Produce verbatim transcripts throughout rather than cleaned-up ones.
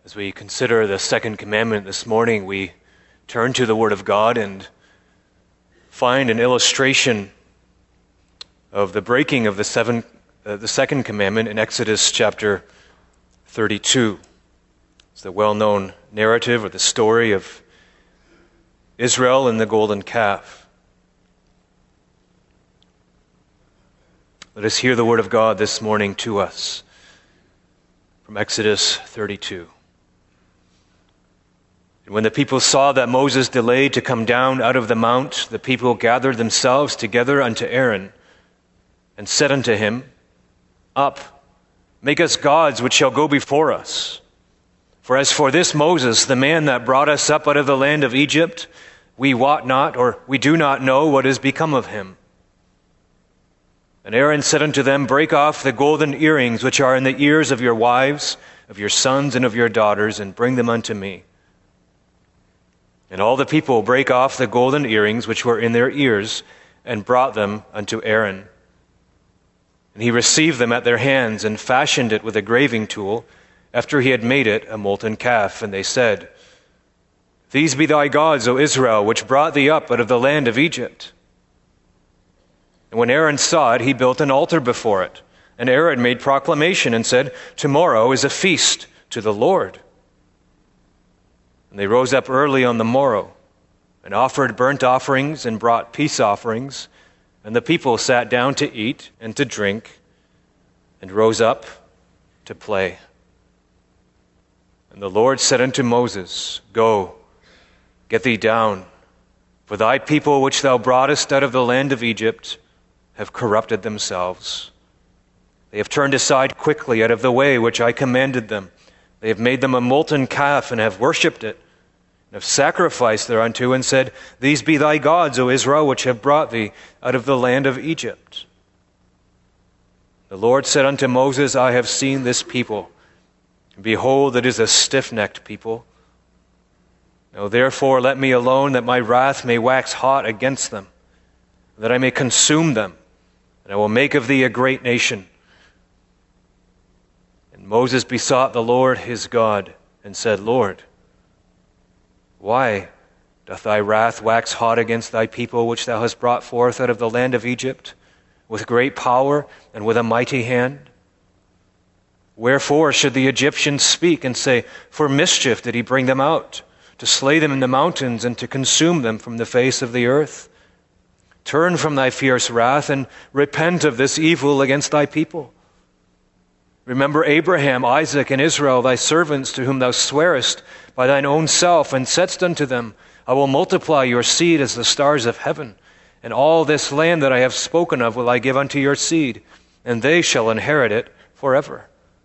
As we consider the second commandment this morning, we turn to the Word of God and find an illustration of the breaking of the, seven, uh, the second commandment in Exodus chapter thirty-two. It's the well-known narrative or the story of Israel and the golden calf. Let us hear the Word of God this morning to us from Exodus thirty-two. And when the people saw that Moses delayed to come down out of the mount, the people gathered themselves together unto Aaron, and said unto him, Up, make us gods which shall go before us. For as for this Moses, the man that brought us up out of the land of Egypt, we wot not, or we do not know what is become of him. And Aaron said unto them, Break off the golden earrings which are in the ears of your wives, of your sons, and of your daughters, and bring them unto me. And all the people brake off the golden earrings which were in their ears, and brought them unto Aaron. And he received them at their hands, and fashioned it with a graving tool, after he had made it a molten calf. And they said, These be thy gods, O Israel, which brought thee up out of the land of Egypt. And when Aaron saw it, he built an altar before it. And Aaron made proclamation and said, Tomorrow is a feast to the Lord. And they rose up early on the morrow, and offered burnt offerings, and brought peace offerings. And the people sat down to eat and to drink, and rose up to play. And the Lord said unto Moses, Go, get thee down, for thy people which thou broughtest out of the land of Egypt have corrupted themselves. They have turned aside quickly out of the way which I commanded them. They have made them a molten calf, and have worshipped it, and have sacrificed thereunto, and said, These be thy gods, O Israel, which have brought thee out of the land of Egypt. The Lord said unto Moses, I have seen this people, and behold, it is a stiff-necked people. Now therefore let me alone, that my wrath may wax hot against them, that I may consume them, and I will make of thee a great nation. And Moses besought the Lord his God, and said, Lord, why doth thy wrath wax hot against thy people, which thou hast brought forth out of the land of Egypt, with great power and with a mighty hand? Wherefore should the Egyptians speak and say, For mischief did he bring them out, to slay them in the mountains, and to consume them from the face of the earth? Turn from thy fierce wrath, and repent of this evil against thy people. Remember Abraham, Isaac, and Israel, thy servants, to whom thou swarest by thine own self, and saidst unto them, I will multiply your seed as the stars of heaven, and all this land that I have spoken of will I give unto your seed, and they shall inherit it forever.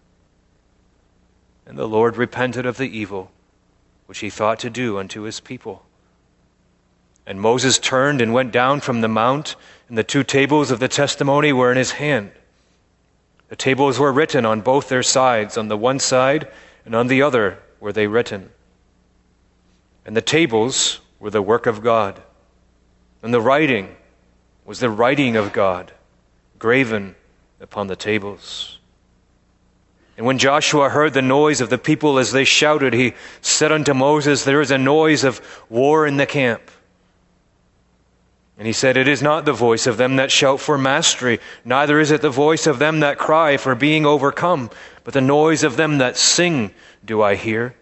And the Lord repented of the evil which he thought to do unto his people. And Moses turned and went down from the mount, and the two tables of the testimony were in his hand. The tables were written on both their sides, on the one side and on the other were they written. And the tables were the work of God, and the writing was the writing of God, graven upon the tables. And when Joshua heard the noise of the people as they shouted, he said unto Moses, There is a noise of war in the camp. And he said, It is not the voice of them that shout for mastery, neither is it the voice of them that cry for being overcome, but the noise of them that sing do I hear.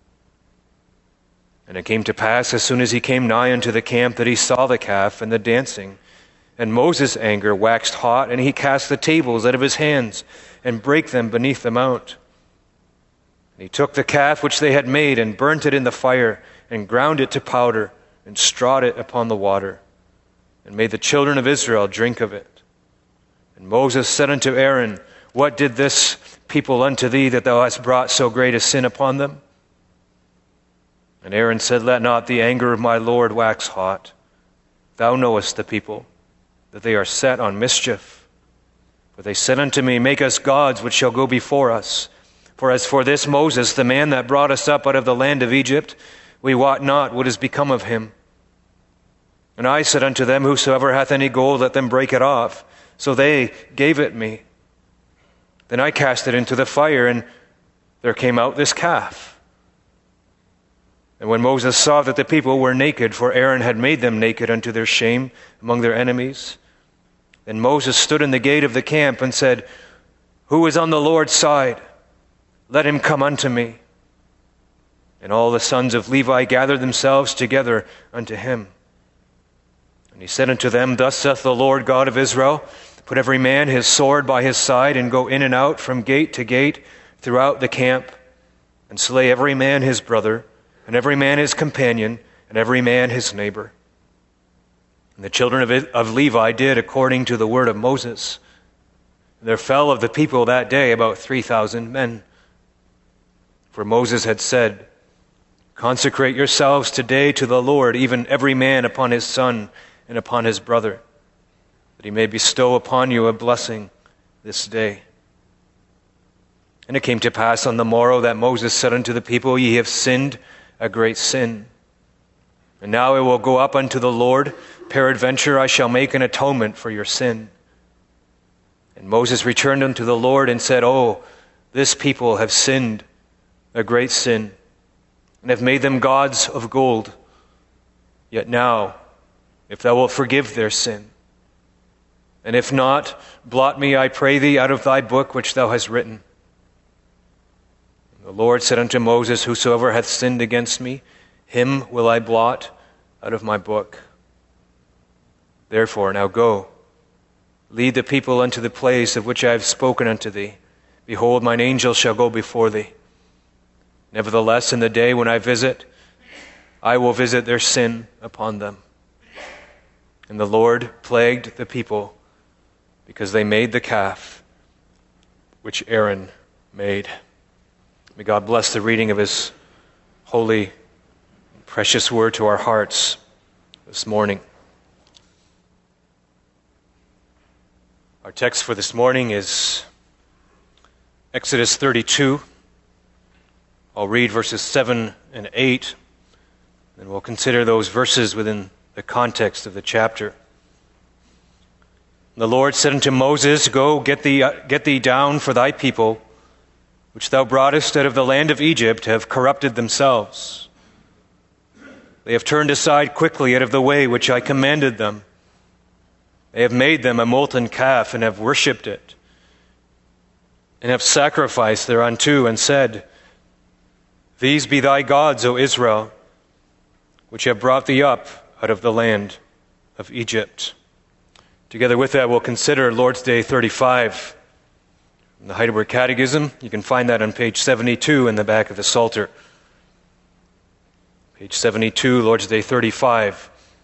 And it came to pass, as soon as he came nigh unto the camp, that he saw the calf and the dancing. And Moses' anger waxed hot, and he cast the tables out of his hands, and brake them beneath the mount. And he took the calf which they had made, and burnt it in the fire, and ground it to powder, and strawed it upon the water, and made the children of Israel drink of it. And Moses said unto Aaron, What did this people unto thee, that thou hast brought so great a sin upon them? And Aaron said, Let not the anger of my Lord wax hot. Thou knowest the people, that they are set on mischief. For they said unto me, Make us gods which shall go before us. For as for this Moses, the man that brought us up out of the land of Egypt, we wot not what is become of him. And I said unto them, Whosoever hath any gold, let them break it off. So they gave it me. Then I cast it into the fire, and there came out this calf, And when Moses saw that the people were naked, for Aaron had made them naked unto their shame among their enemies, then Moses stood in the gate of the camp and said, Who is on the Lord's side? Let him come unto me. And all the sons of Levi gathered themselves together unto him. And he said unto them, Thus saith the Lord God of Israel, Put every man his sword by his side, and go in and out from gate to gate throughout the camp, and slay every man his brother, and every man his companion, and every man his neighbor. And the children of, of Levi did according to the word of Moses. And there fell of the people that day about three thousand men. For Moses had said, Consecrate yourselves today to the Lord, even every man upon his son and upon his brother, that he may bestow upon you a blessing this day. And it came to pass on the morrow that Moses said unto the people, Ye have sinned a great sin. And now I will go up unto the Lord, peradventure I shall make an atonement for your sin. And Moses returned unto the Lord and said, Oh, this people have sinned a great sin, and have made them gods of gold. Yet now, if thou wilt forgive their sin, and if not, blot me, I pray thee, out of thy book which thou hast written. The Lord said unto Moses, Whosoever hath sinned against me, him will I blot out of my book. Therefore now go, lead the people unto the place of which I have spoken unto thee. Behold, mine angel shall go before thee. Nevertheless, in the day when I visit, I will visit their sin upon them. And the Lord plagued the people, because they made the calf which Aaron made. May God bless the reading of his holy, precious word to our hearts this morning. Our text for this morning is Exodus thirty-two. I'll read verses seven and eight, and we'll consider those verses within the context of the chapter. The Lord said unto Moses, Go, get thee, uh, get thee down, for thy people, which thou broughtest out of the land of Egypt, have corrupted themselves. They have turned aside quickly out of the way which I commanded them. They have made them a molten calf, and have worshipped it, and have sacrificed thereunto, and said, These be thy gods, O Israel, which have brought thee up out of the land of Egypt. Together with that, we'll consider Lord's Day thirty-five. In the Heidelberg Catechism, you can find that on page seventy-two in the back of the Psalter. Page seventy-two, Lord's Day thirty-five.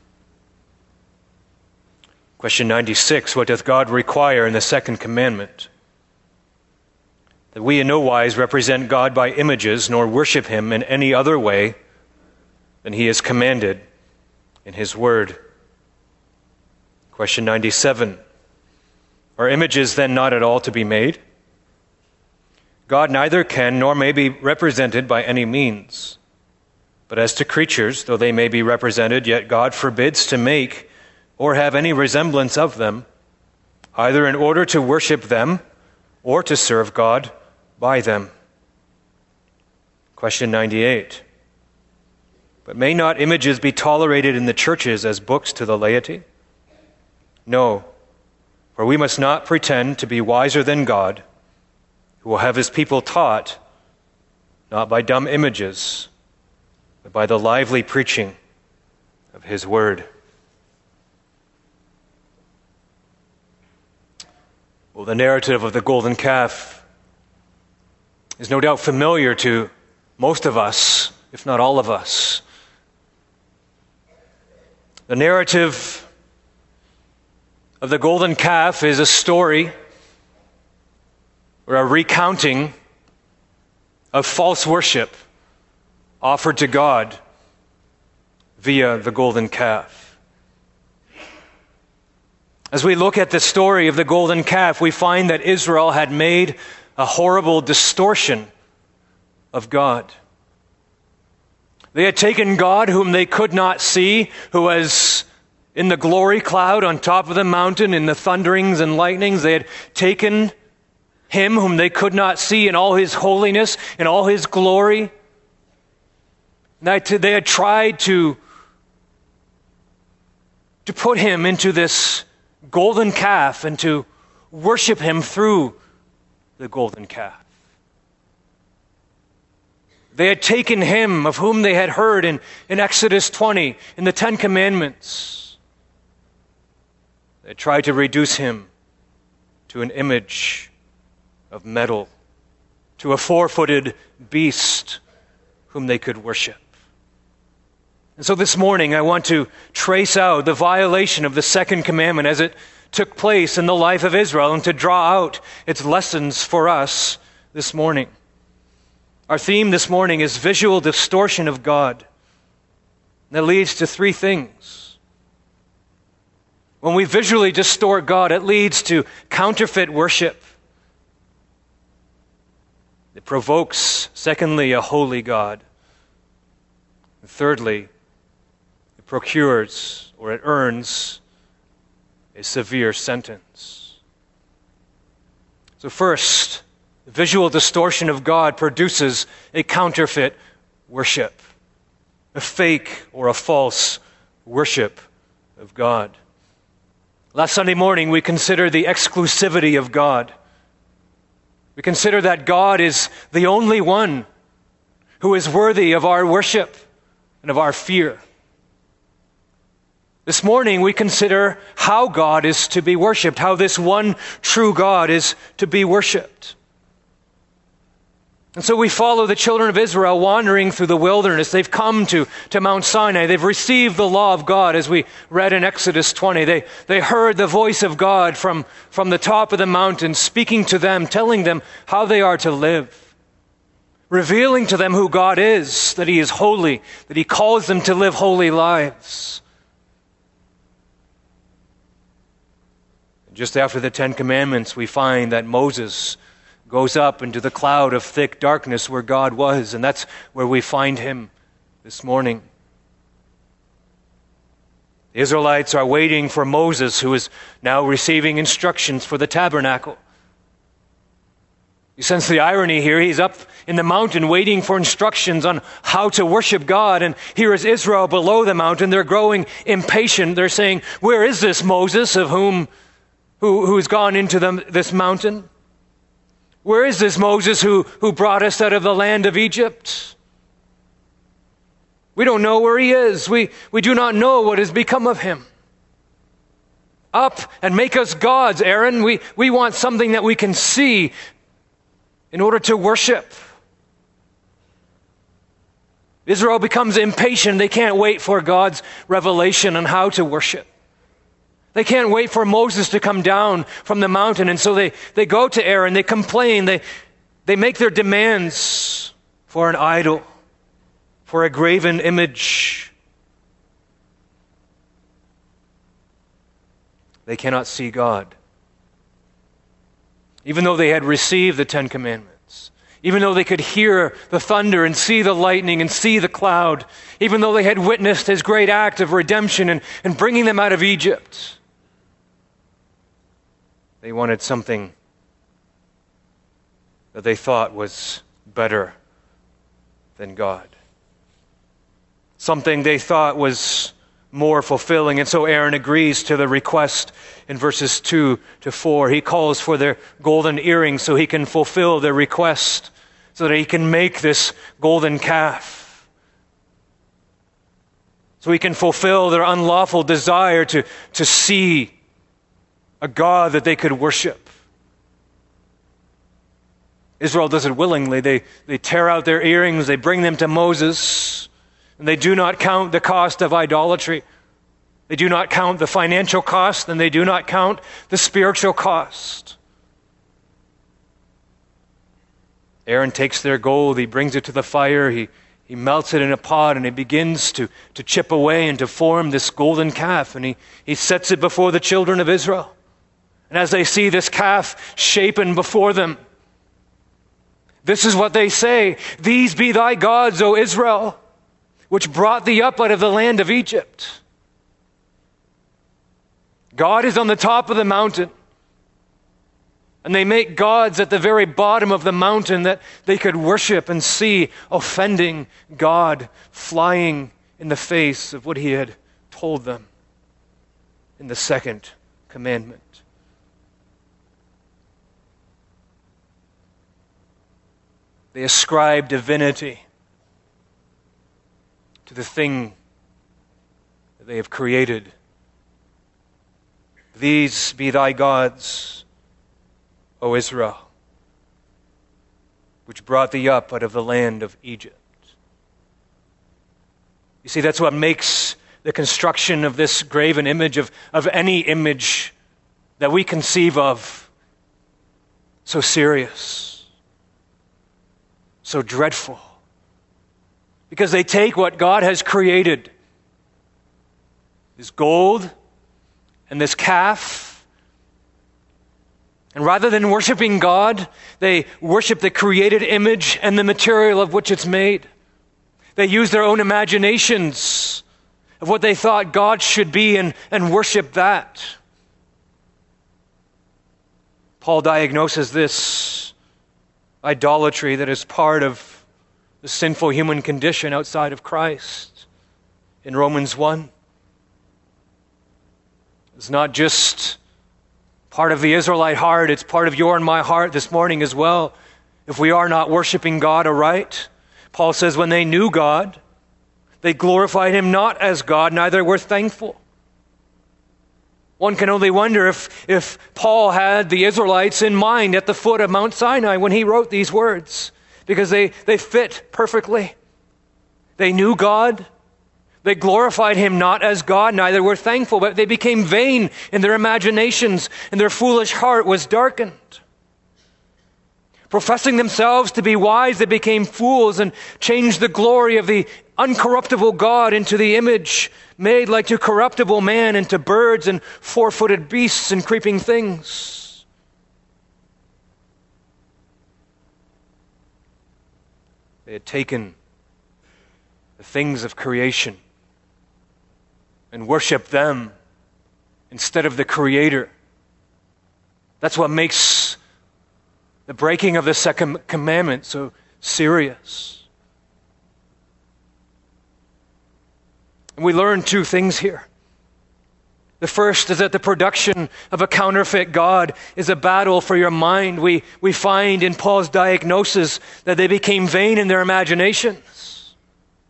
Question ninety-six, what doth God require in the second commandment? That we in no wise represent God by images, nor worship him in any other way than he has commanded in his word. Question ninety-seven, are images then not at all to be made? God neither can nor may be represented by any means. But as to creatures, though they may be represented, yet God forbids to make or have any resemblance of them, either in order to worship them or to serve God by them. Question ninety-eight. But may not images be tolerated in the churches as books to the laity? No, for we must not pretend to be wiser than God, who will have his people taught, not by dumb images, but by the lively preaching of his word. Well, the narrative of the golden calf is no doubt familiar to most of us, if not all of us. The narrative of the golden calf is a story or a recounting of false worship offered to God via the golden calf. As we look at the story of the golden calf, we find that Israel had made a horrible distortion of God. They had taken God, whom they could not see, who was in the glory cloud on top of the mountain, in the thunderings and lightnings. They had taken him whom they could not see in all his holiness, in all his glory. And That they had tried to, to put him into this golden calf and to worship him through the golden calf. They had taken him of whom they had heard in, in Exodus twenty, in the Ten Commandments. They had tried to reduce him to an image of metal, to a four-footed beast whom they could worship. And so this morning I want to trace out the violation of the second commandment as it took place in the life of Israel and to draw out its lessons for us this morning. Our theme this morning is visual distortion of God. That leads to three things. When we visually distort God, it leads to counterfeit worship. It provokes, secondly, a holy God. And thirdly, it procures or it earns a severe sentence. So first, visual distortion of God produces a counterfeit worship, a fake or a false worship of God. Last Sunday morning, we considered the exclusivity of God. We consider that God is the only one who is worthy of our worship and of our fear. This morning we consider how God is to be worshipped, how this one true God is to be worshipped. And so we follow the children of Israel wandering through the wilderness. They've come to, to Mount Sinai. They've received the law of God as we read in Exodus twenty. They, they heard the voice of God from, from the top of the mountain speaking to them, telling them how they are to live, revealing to them who God is, that He is holy, that He calls them to live holy lives. Just after the Ten Commandments, we find that Moses goes up into the cloud of thick darkness where God was, and that's where we find him this morning. The Israelites are waiting for Moses, who is now receiving instructions for the tabernacle. You sense the irony here. He's up in the mountain waiting for instructions on how to worship God, and here is Israel below the mountain. They're growing impatient. They're saying, "Where is this Moses of whom Who, who's gone into the, this mountain? Where is this Moses who, who brought us out of the land of Egypt? We don't know where he is. We, we do not know what has become of him. Up and make us gods, Aaron. We, we want something that we can see in order to worship." Israel becomes impatient. They can't wait for God's revelation on how to worship. They can't wait for Moses to come down from the mountain. And so they, they go to Aaron, they complain, they, they make their demands for an idol, for a graven image. They cannot see God. Even though they had received the Ten Commandments, even though they could hear the thunder and see the lightning and see the cloud, even though they had witnessed His great act of redemption and, and bringing them out of Egypt, they wanted something that they thought was better than God. Something they thought was more fulfilling. And so Aaron agrees to the request in verses two to four. He calls for their golden earrings so he can fulfill their request, so that he can make this golden calf, so he can fulfill their unlawful desire to, to see a God that they could worship. Israel does it willingly. They, they tear out their earrings, they bring them to Moses, and they do not count the cost of idolatry. They do not count the financial cost, and they do not count the spiritual cost. Aaron takes their gold, he brings it to the fire, he, he melts it in a pot, and he begins to, to chip away and to form this golden calf, and he, he sets it before the children of Israel. And as they see this calf shapen before them, this is what they say: "These be thy gods, O Israel, which brought thee up out of the land of Egypt." God is on the top of the mountain. And they make gods at the very bottom of the mountain that they could worship and see, offending God, flying in the face of what he had told them in the second commandment. They ascribe divinity to the thing that they have created. These be thy gods, O Israel, which brought thee up out of the land of Egypt. You see, that's what makes the construction of this graven image, of, of any image that we conceive of, so serious, so dreadful. Because they take what God has created, this gold and this calf, and rather than worshiping God, they worship the created image and the material of which it's made. They use their own imaginations of what they thought God should be and, and worship that. Paul diagnoses this idolatry that is part of the sinful human condition outside of Christ in Romans one. It's not just part of the Israelite heart, it's part of your and my heart this morning as well. If we are not worshiping God aright, Paul says when they knew God, they glorified him not as God, neither were thankful. One can only wonder if, if Paul had the Israelites in mind at the foot of Mount Sinai when he wrote these words, because they, they fit perfectly. They knew God. They glorified him not as God, neither were thankful, but they became vain in their imaginations, and their foolish heart was darkened. Professing themselves to be wise, they became fools and changed the glory of the uncorruptible God into the image made like to corruptible man, into birds and four-footed beasts and creeping things. They had taken the things of creation and worshiped them instead of the Creator. That's what makes the breaking of the second commandment so serious. And we learn two things here. The first is that the production of a counterfeit God is a battle for your mind. We, we find in Paul's diagnosis that they became vain in their imaginations.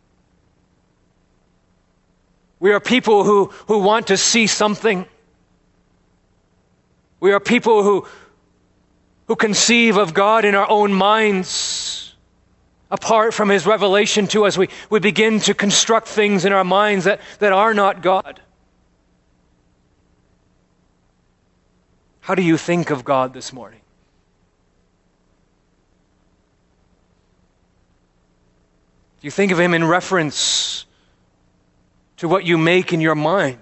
We are people who, who want to see something. We are people who, who conceive of God in our own minds. Apart from his revelation to us, we, we begin to construct things in our minds that, that are not God. How do you think of God this morning? Do you think of him in reference to what you make in your mind?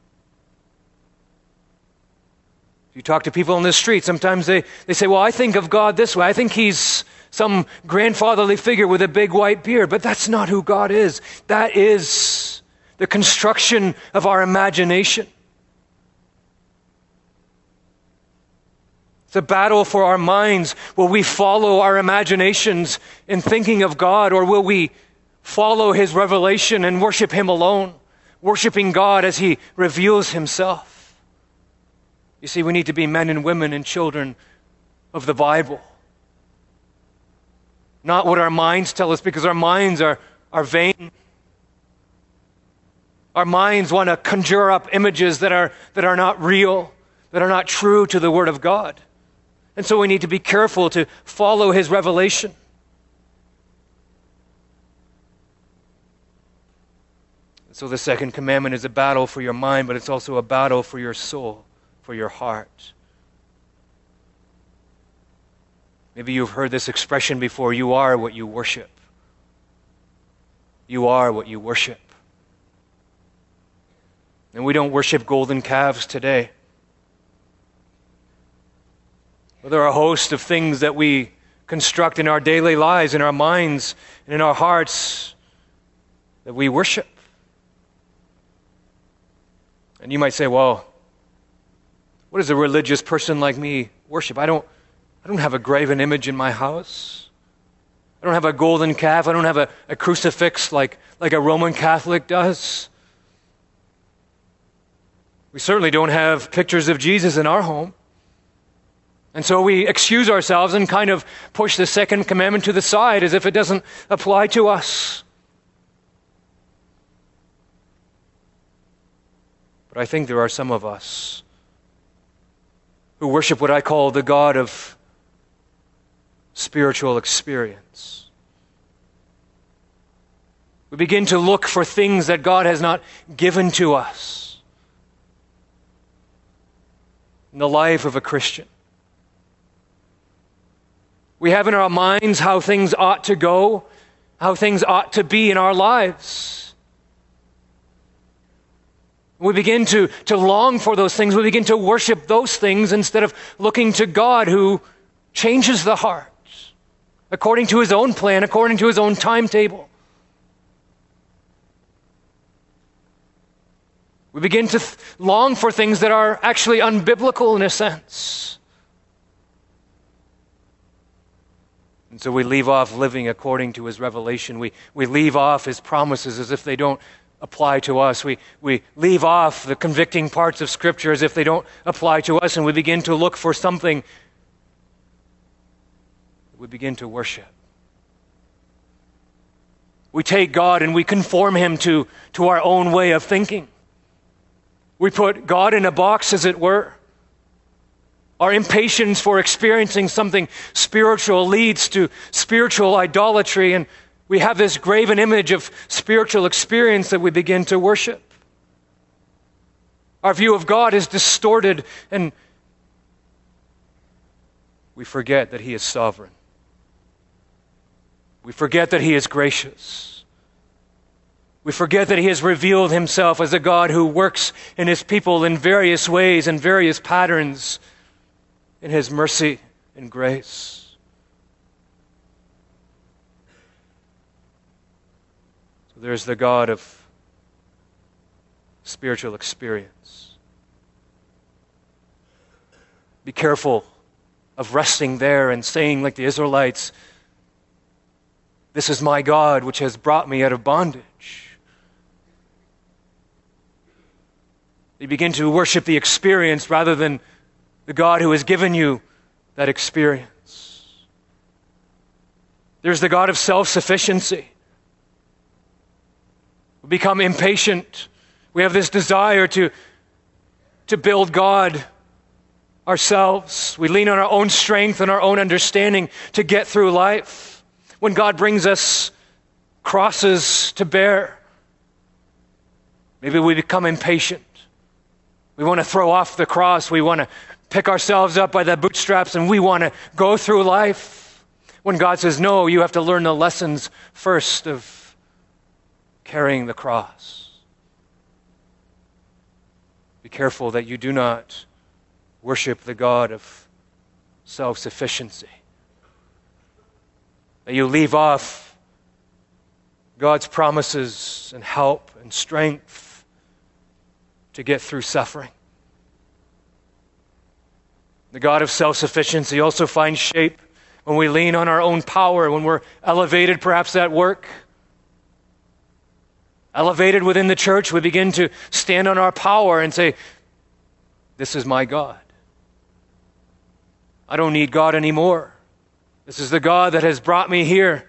You talk to people on the street, sometimes they, they say, well, I think of God this way. I think he's some grandfatherly figure with a big white beard. But that's not who God is. That is the construction of our imagination. It's a battle for our minds. Will we follow our imaginations in thinking of God, or will we follow his revelation and worship him alone, worshiping God as he reveals himself? You see, we need to be men and women and children of the Bible. Not what our minds tell us, because our minds are, are vain. Our minds want to conjure up images that are, that are not real, that are not true to the Word of God. And so we need to be careful to follow his revelation. So the second commandment is a battle for your mind, but it's also a battle for your soul, for your heart. Maybe you've heard this expression before: you are what you worship. You are what you worship. And we don't worship golden calves today. Well, there are a host of things that we construct in our daily lives, in our minds, and in our hearts that we worship. And you might say, well, what does a religious person like me worship? I don't I don't have a graven image in my house. I don't have a golden calf. I don't have a, a crucifix like, like a Roman Catholic does. We certainly don't have pictures of Jesus in our home. And so we excuse ourselves and kind of push the second commandment to the side as if it doesn't apply to us. But I think there are some of us who worship what I call the God of spiritual experience. We begin to look for things that God has not given to us in the life of a Christian. We have in our minds how things ought to go, how things ought to be in our lives. We begin to, to long for those things. We begin to worship those things instead of looking to God who changes the heart according to His own plan, according to His own timetable. We begin to th- long for things that are actually unbiblical in a sense. And so we leave off living according to His revelation. We, we leave off His promises as if they don't apply to us. We, we leave off the convicting parts of Scripture as if they don't apply to us, and we begin to look for something. We begin to worship. We take God and we conform Him to, to our own way of thinking. We put God in a box, as it were. Our impatience for experiencing something spiritual leads to spiritual idolatry, and we have this graven image of spiritual experience that we begin to worship. Our view of God is distorted, and we forget that He is sovereign. We forget that He is gracious. We forget that He has revealed Himself as a God who works in His people in various ways and various patterns in His mercy and grace. So there's the God of spiritual experience. Be careful of resting there and saying, like the Israelites, "This is my God which has brought me out of bondage." You begin to worship the experience rather than the God who has given you that experience. There's the God of self-sufficiency. We become impatient. We have this desire to, to build God ourselves. We lean on our own strength and our own understanding to get through life. When God brings us crosses to bear, maybe we become impatient. We want to throw off the cross. We want to pick ourselves up by the bootstraps, and we want to go through life. When God says, no, you have to learn the lessons first of carrying the cross. Be careful that you do not worship the God of self-sufficiency. That you leave off God's promises and help and strength to get through suffering. The God of self-sufficiency also finds shape when we lean on our own power, when we're elevated perhaps at work. Elevated within the church, we begin to stand on our power and say, "This is my God. I don't need God anymore. This is the God that has brought me here."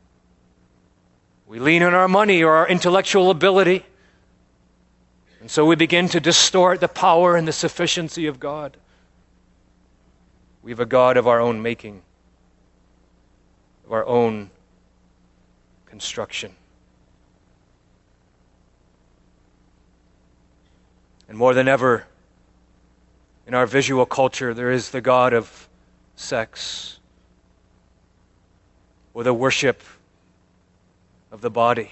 We lean on our money or our intellectual ability. And so we begin to distort the power and the sufficiency of God. We have a God of our own making, of our own construction. And more than ever, in our visual culture, there is the God of sex, or the worship of the body.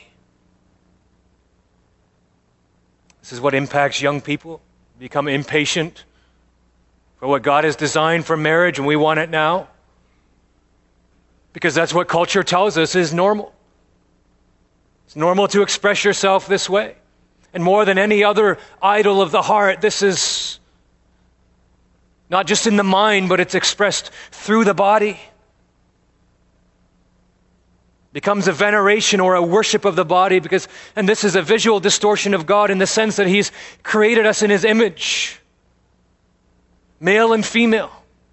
This is what impacts young people, become impatient for what God has designed for marriage, and we want it now. Because that's what culture tells us is normal. It's normal to express yourself this way. And more than any other idol of the heart, this is Not just in the mind, but it's expressed through the body. Becomes a veneration or a worship of the body, because, and this is a visual distortion of God in the sense that He's created us in His image, male and female.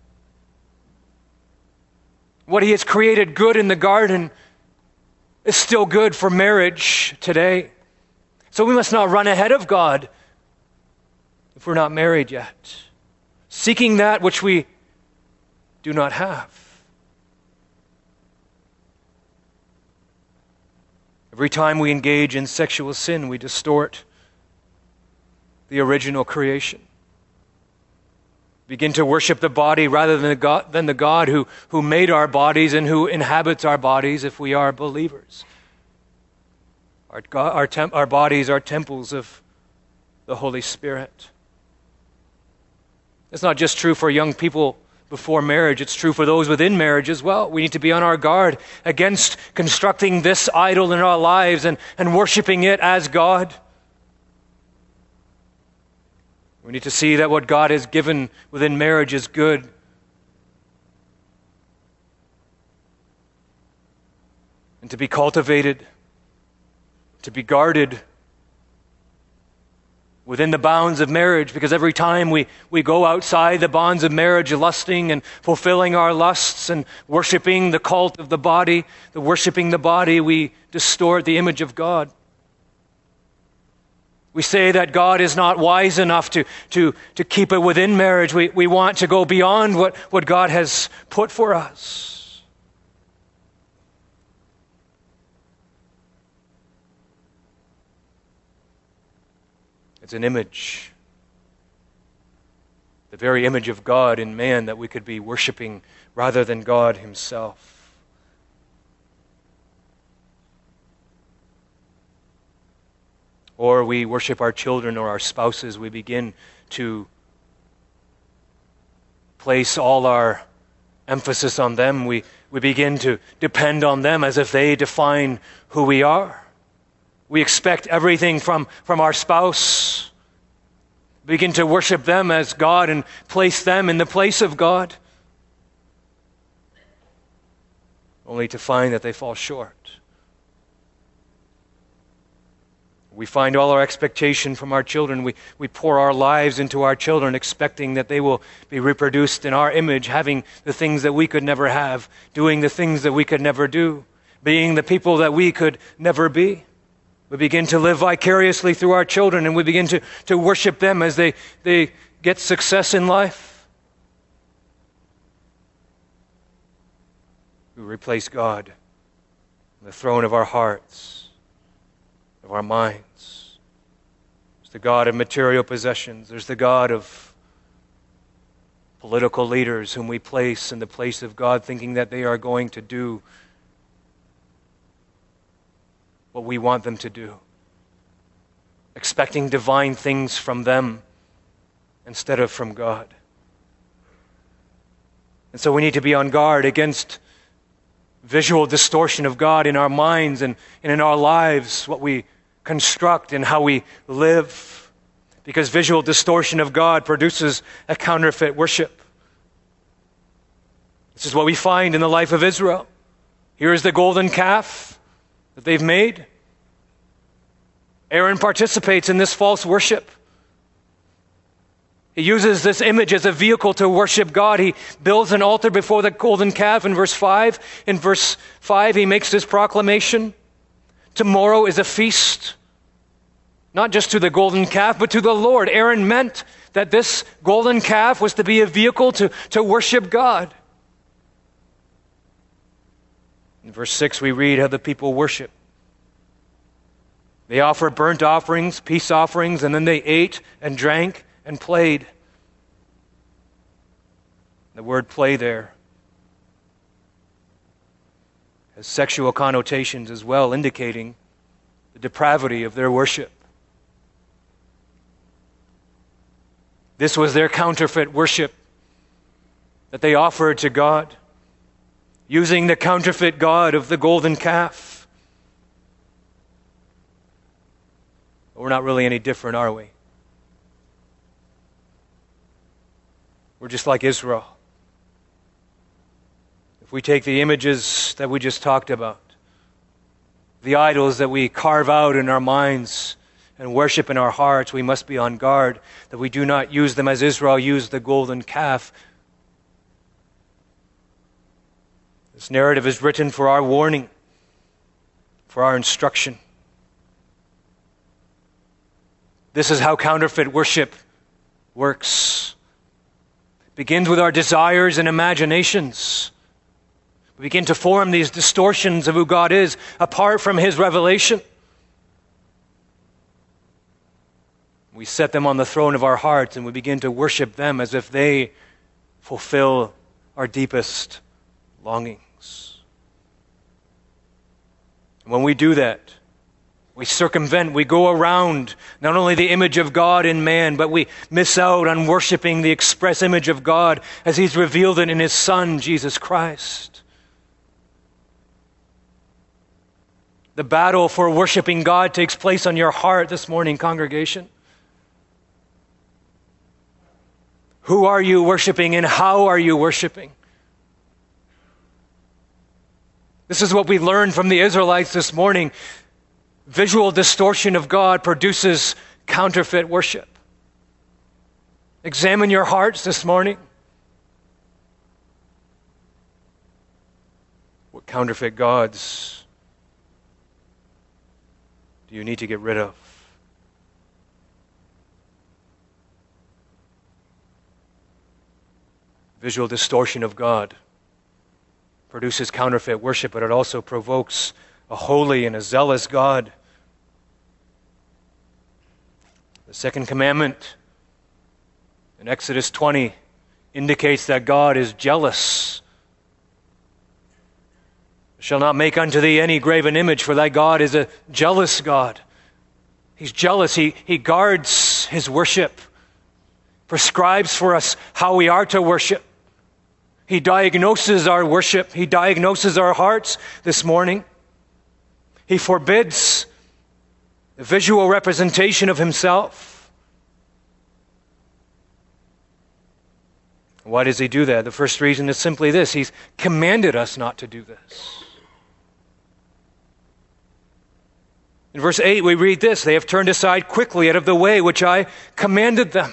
What He has created good in the garden is still good for marriage today. So we must not run ahead of God if we're not married yet, seeking that which we do not have. Every time we engage in sexual sin, we distort the original creation. Begin to worship the body rather than the God, than the God who, who made our bodies and who inhabits our bodies if we are believers. Our, God, our, temp, our bodies are temples of the Holy Spirit. It's not just true for young people before marriage, it's true for those within marriage as well. We need to be on our guard against constructing this idol in our lives and, and worshiping it as God. We need to see that what God has given within marriage is good. And to be cultivated, to be guarded within the bounds of marriage, because every time we, we go outside the bonds of marriage, lusting and fulfilling our lusts and worshiping the cult of the body, the worshiping the body, we distort the image of God. We say that God is not wise enough to, to, to keep it within marriage. We, we want to go beyond what, what God has put for us. It's an image, the very image of God in man that we could be worshiping rather than God Himself. Or we worship our children or our spouses. We begin to place all our emphasis on them. We, we begin to depend on them as if they define who we are. We expect everything from, from our spouse. Begin to worship them as God and place them in the place of God, only to find that they fall short. We find all our expectation from our children. We, we pour our lives into our children, expecting that they will be reproduced in our image, having the things that we could never have, doing the things that we could never do, being the people that we could never be. We begin to live vicariously through our children, and we begin to, to worship them as they, they get success in life. We replace God on the throne of our hearts, of our minds. There's the God of material possessions. There's the God of political leaders whom we place in the place of God, thinking that they are going to do what we want them to do, expecting divine things from them instead of from God. And so we need to be on guard against visual distortion of God in our minds and, and in our lives, what we construct and how we live, because visual distortion of God produces a counterfeit worship. This is what we find in the life of Israel. Here is the golden calf that they've made. Aaron participates in this false worship. He uses this image as a vehicle to worship God. He builds an altar before the golden calf in verse five. In verse five, he makes this proclamation: tomorrow is a feast, not just to the golden calf, but to the Lord. Aaron meant that this golden calf was to be a vehicle to, to worship God. In verse six, we read how the people worship. They offered burnt offerings, peace offerings, and then they ate and drank and played. The word play there has sexual connotations as well, indicating the depravity of their worship. This was their counterfeit worship that they offered to God, using the counterfeit god of the golden calf. We're not really any different, are we? We're just like Israel. If we take the images that we just talked about, the idols that we carve out in our minds and worship in our hearts, we must be on guard that we do not use them as Israel used the golden calf. This narrative is written for our warning, for our instruction. This is how counterfeit worship works. It begins with our desires and imaginations. We begin to form these distortions of who God is apart from His revelation. We set them on the throne of our hearts and we begin to worship them as if they fulfill our deepest longings. And when we do that, we circumvent, we go around not only the image of God in man, but we miss out on worshiping the express image of God as He's revealed it in His Son, Jesus Christ. The battle for worshiping God takes place on your heart this morning, congregation. Who are you worshiping and how are you worshiping? This is what we learned from the Israelites this morning. Visual distortion of God produces counterfeit worship. Examine your hearts this morning. What counterfeit gods do you need to get rid of? Visual distortion of God produces counterfeit worship, but it also provokes a holy and a zealous God. The second commandment in Exodus twenty indicates that God is jealous. Shall not make unto thee any graven image, for thy God is a jealous God. He's jealous. He, he guards His worship, prescribes for us how we are to worship. He diagnoses our worship. He diagnoses our hearts this morning. He forbids the visual representation of Himself. Why does He do that? The first reason is simply this: He's commanded us not to do this. In verse eight we read this: they have turned aside quickly out of the way which I commanded them.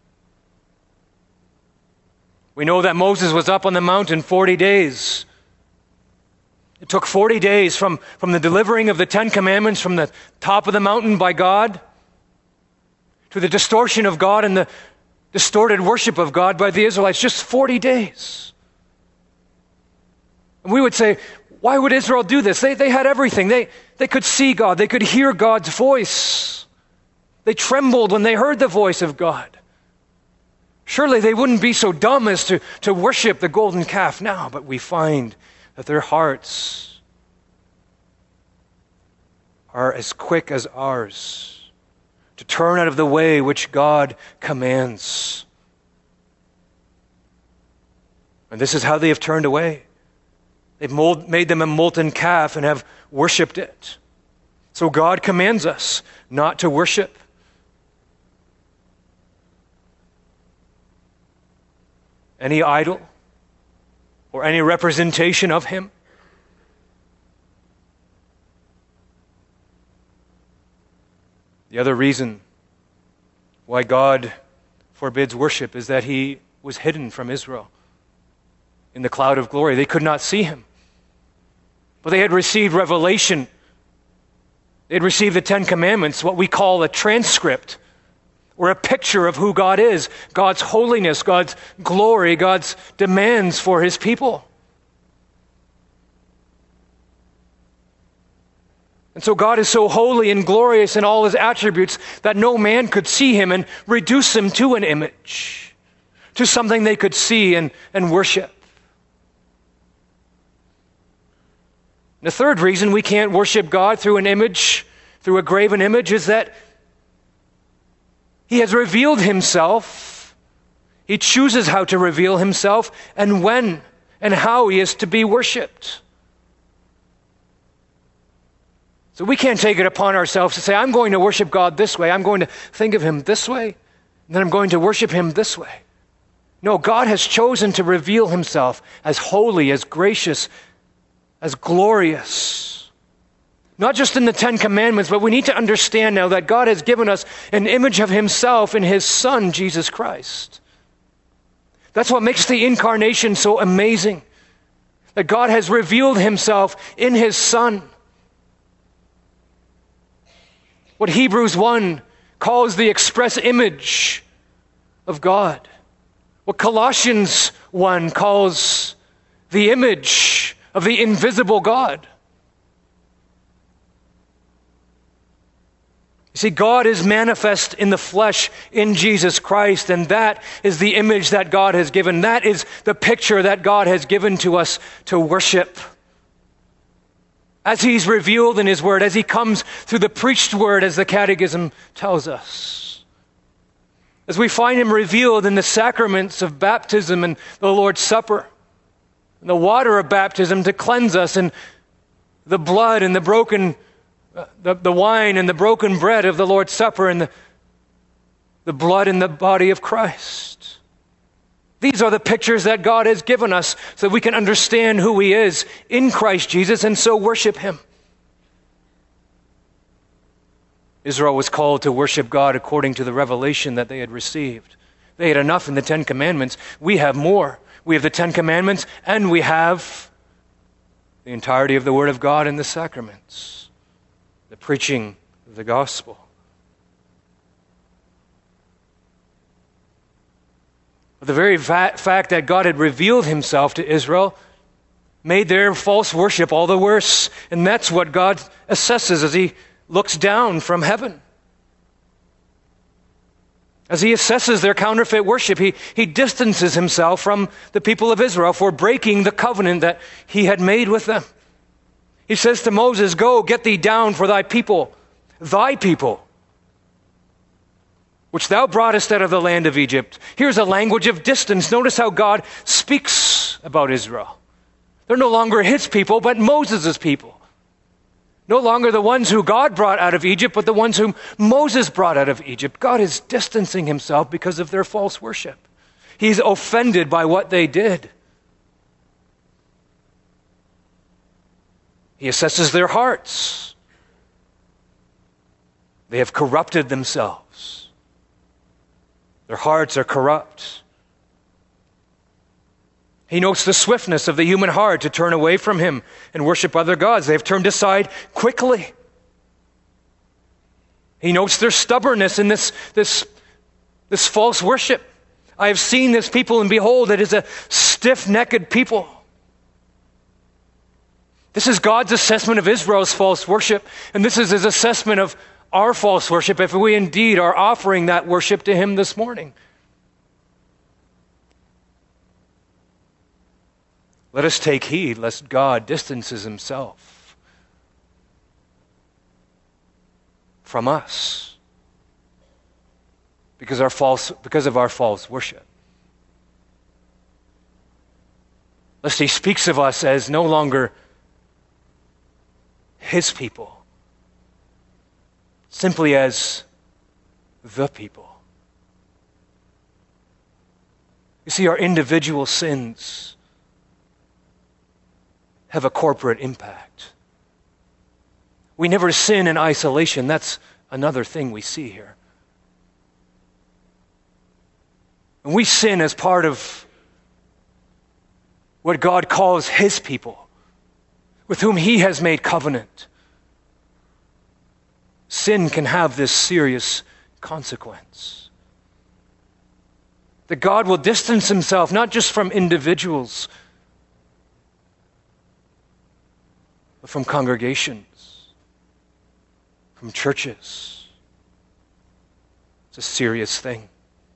We know that Moses was up on the mountain forty days. It took forty days from, from the delivering of the Ten Commandments from the top of the mountain by God to the distortion of God and the distorted worship of God by the Israelites. Just forty days. And we would say, why would Israel do this? They, they had everything. They, they could see God. They could hear God's voice. They trembled when they heard the voice of God. Surely they wouldn't be so dumb as to, to worship the golden calf now, but we find that their hearts are as quick as ours to turn out of the way which God commands. And this is how they have turned away. They've mold, made them a molten calf and have worshipped it. So God commands us not to worship. Any idol or any representation of Him. The other reason why God forbids worship is that He was hidden from Israel in the cloud of glory. They could not see Him. But they had received revelation. They had received the Ten Commandments, what we call a transcript, or a picture of who God is, God's holiness, God's glory, God's demands for His people. And so God is so holy and glorious in all His attributes that no man could see Him and reduce Him to an image, to something they could see and, and worship. The third reason we can't worship God through an image, through a graven image, is that He has revealed Himself. He chooses how to reveal Himself and when and how He is to be worshipped. So we can't take it upon ourselves to say, I'm going to worship God this way. I'm going to think of Him this way. And then I'm going to worship Him this way. No, God has chosen to reveal himself as holy, as gracious, as glorious. Not just in the Ten Commandments, but we need to understand now that God has given us an image of himself in his Son, Jesus Christ. That's what makes the incarnation so amazing. That God has revealed himself in his Son. What Hebrews one calls the express image of God. What Colossians one calls the image of the invisible God. You see, God is manifest in the flesh in Jesus Christ, and that is the image that God has given. That is the picture that God has given to us to worship. As he's revealed in his word, as he comes through the preached word, as the Catechism tells us. As we find him revealed in the sacraments of baptism and the Lord's Supper, and the water of baptism to cleanse us, and the blood and the broken, uh, the, the wine and the broken bread of the Lord's Supper, and the, the blood and the body of Christ. These are the pictures that God has given us so that we can understand who he is in Christ Jesus and so worship him. Israel was called to worship God according to the revelation that they had received. They had enough in the Ten Commandments. We have more. We have the Ten Commandments, and we have the entirety of the Word of God and the sacraments, the preaching of the gospel. The very va- fact that God had revealed himself to Israel made their false worship all the worse. And that's what God assesses as he looks down from heaven. As he assesses their counterfeit worship, he, he distances himself from the people of Israel for breaking the covenant that he had made with them. He says to Moses, "Go, get thee down for thy people, thy people, which thou broughtest out of the land of Egypt." Here's a language of distance. Notice how God speaks about Israel. They're no longer his people, but Moses' people. No longer the ones who God brought out of Egypt, but the ones whom Moses brought out of Egypt. God is distancing himself because of their false worship. He's offended by what they did. He assesses their hearts. They have corrupted themselves. Their hearts are corrupt. He notes the swiftness of the human heart to turn away from him and worship other gods. They've turned aside quickly. He notes their stubbornness in this, this, this false worship. I have seen this people, and behold, it is a stiff-necked people. This is God's assessment of Israel's false worship, and this is his assessment of our false worship if we indeed are offering that worship to him this morning. Let us take heed lest God distances himself from us because, our false, because of our false worship. Lest he speaks of us as no longer his people, simply as the people. You see, our individual sins have a corporate impact. We never sin in isolation. That's another thing we see here. And we sin as part of what God calls his people, with whom he has made covenant. Sin can have this serious consequence. That God will distance himself not just from individuals, but from congregations, from churches. It's a serious thing.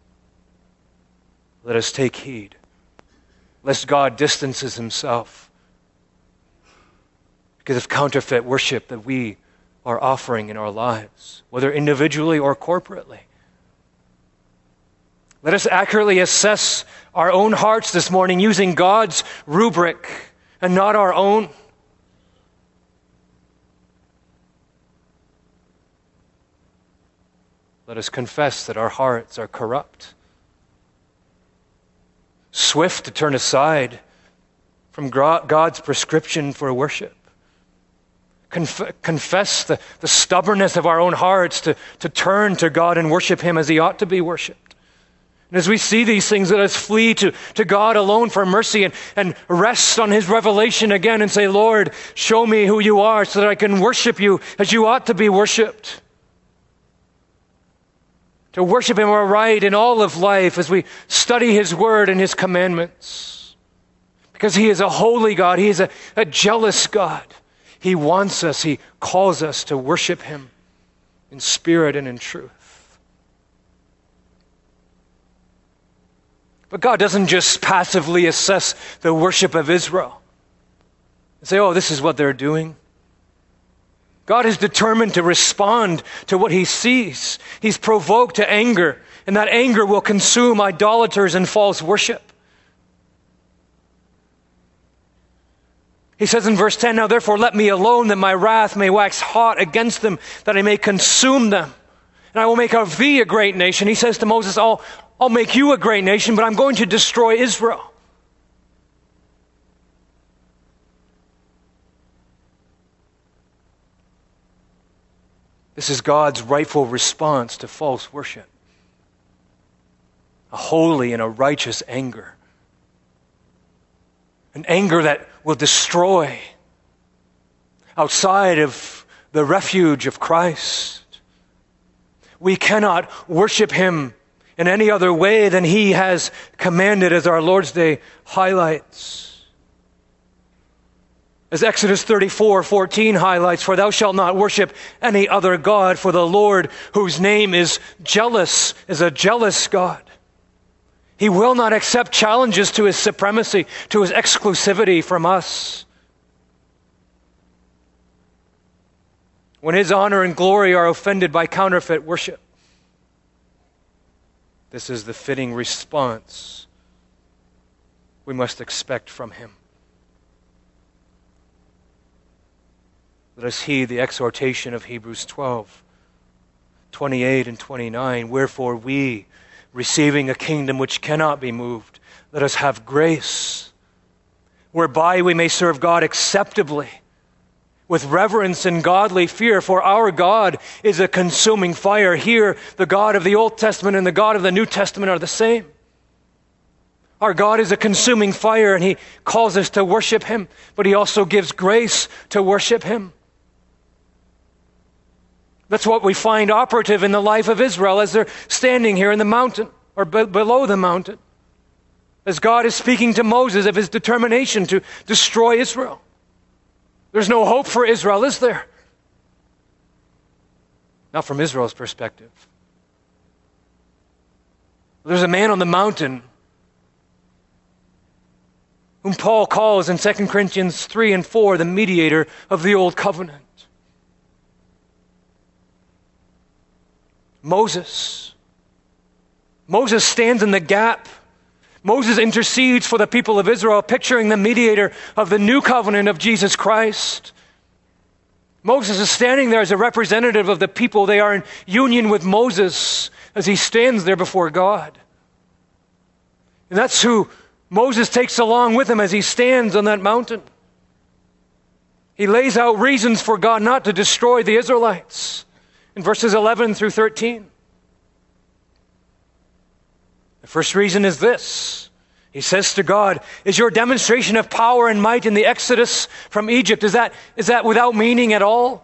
Let us take heed, lest God distances himself because of counterfeit worship that we are offering in our lives, whether individually or corporately. Let us accurately assess our own hearts this morning using God's rubric and not our own. Let us confess that our hearts are corrupt. swift to turn aside from God's prescription for worship. Conf- confess the, the stubbornness of our own hearts to, to turn to God and worship Him as He ought to be worshiped. And as we see these things, let us flee to, to God alone for mercy and, and rest on His revelation again and say, Lord, show me who You are so that I can worship You as You ought to be worshiped. To worship Him aright in all of life as we study His Word and His commandments. Because He is a holy God. He is a, a jealous God. He wants us, He calls us to worship Him in spirit and in truth. But God doesn't just passively assess the worship of Israel and say, oh, this is what they're doing. God is determined to respond to what He sees. He's provoked to anger, and that anger will consume idolaters and false worship. He says in verse ten, now therefore let me alone, that my wrath may wax hot against them, that I may consume them. And I will make of thee a great nation. He says to Moses, I'll, I'll make you a great nation, but I'm going to destroy Israel. This is God's rightful response to false worship. A holy and a righteous anger. An anger that will destroy outside of the refuge of Christ. We cannot worship Him in any other way than He has commanded, as our Lord's Day highlights. As Exodus thirty-four fourteen highlights, for thou shalt not worship any other God, for the Lord, whose name is jealous, is a jealous God. He will not accept challenges to His supremacy, to His exclusivity from us. When His honor and glory are offended by counterfeit worship, this is the fitting response we must expect from Him. Let us heed the exhortation of Hebrews twelve, twenty-eight and twenty-nine. Wherefore we, receiving a kingdom which cannot be moved, let us have grace, whereby we may serve God acceptably, with reverence and godly fear. For our God is a consuming fire. Here, the God of the Old Testament and the God of the New Testament are the same. Our God is a consuming fire, and He calls us to worship Him, but He also gives grace to worship Him. That's what we find operative in the life of Israel as they're standing here in the mountain, or be- below the mountain, as God is speaking to Moses of His determination to destroy Israel. There's no hope for Israel, is there? Not from Israel's perspective. There's a man on the mountain whom Paul calls in Second Corinthians three and four the mediator of the old covenant. Moses. Moses stands in the gap. Moses intercedes for the people of Israel, picturing the mediator of the new covenant of Jesus Christ. Moses is standing there as a representative of the people. They are in union with Moses as he stands there before God. And that's who Moses takes along with him as he stands on that mountain. He lays out reasons for God not to destroy the Israelites in verses eleven through thirteen. The first reason is this. He says to God, is your demonstration of power and might in the exodus from Egypt, is that, is that without meaning at all?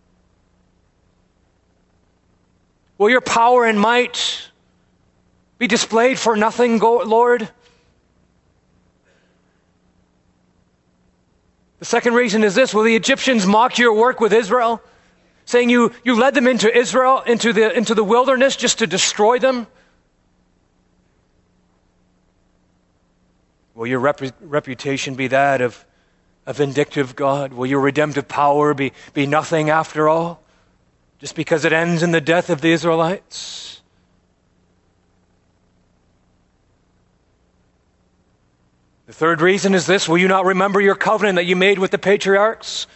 Will your power and might be displayed for nothing, Lord? The second reason is this. Will the Egyptians mock your work with Israel, saying you, you led them into Israel, into the, into the wilderness just to destroy them? Will your rep- reputation be that of a vindictive God? Will your redemptive power be, be nothing after all, just because it ends in the death of the Israelites? The third reason is this. Will you not remember your covenant that you made with the patriarchs?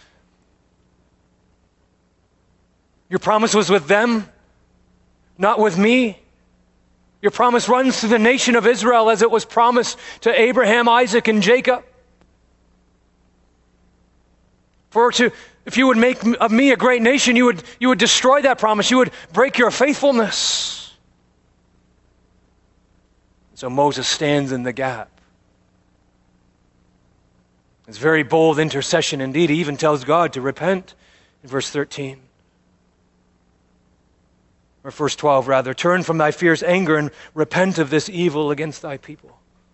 Your promise was with them, not with me. Your promise runs through the nation of Israel as it was promised to Abraham, Isaac, and Jacob. For to, if you would make of me a great nation, you would, you would destroy that promise. You would break your faithfulness. So Moses stands in the gap. It's very bold intercession indeed. He even tells God to repent in verse thirteen. Or verse twelve rather, turn from thy fierce anger and repent of this evil against thy people.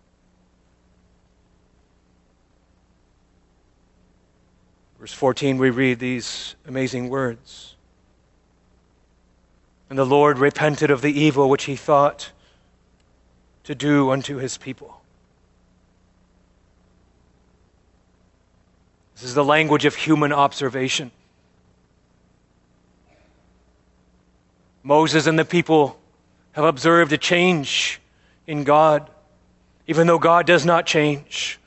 Verse fourteen, we read these amazing words. And the Lord repented of the evil which he thought to do unto his people. This is the language of human observation. Moses and the people have observed a change in God, even though God does not change.